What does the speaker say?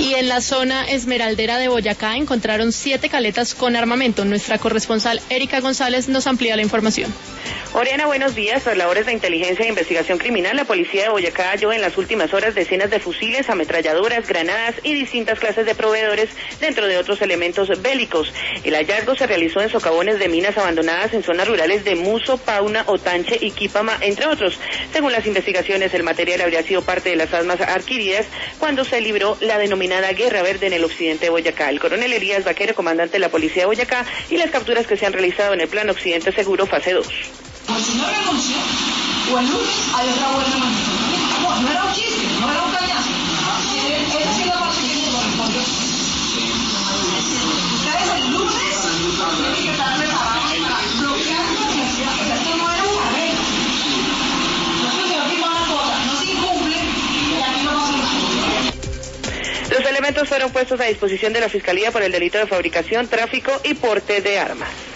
Y en la zona esmeraldera de Boyacá encontraron 7 caletas con armamento. Nuestra corresponsal Erika González nos amplía la información. Oriana, buenos días. Tras labores de inteligencia e investigación criminal, la policía de Boyacá halló en las últimas horas decenas de fusiles, ametralladoras, granadas y distintas clases de proveedores, dentro de otros elementos bélicos. El hallazgo se realizó en socavones de minas abandonadas en zonas rurales de Muso, Pauna, Otanche y Quipama, entre otros. Según las investigaciones, el material habría sido parte de las armas adquiridas cuando se libró la denominada Guerra Verde en el occidente de Boyacá. El coronel Elías Vaquero, comandante de la policía de Boyacá, y las capturas que se han realizado en el Plan Occidente Seguro fase 2. Pues si no renunció, o el lunes hay otra buena manifestación. No era un chiste, no era un cañazo. Esa sí la parte que se corresponde. Ustedes el lunes tienen que estar preparados para bloquear la universidad. Esto no era una regla. Nosotros se firma una cosa, no se incumple y aquí no pasa nada. Los elementos fueron puestos a disposición de la Fiscalía por el delito de fabricación, tráfico y porte de armas.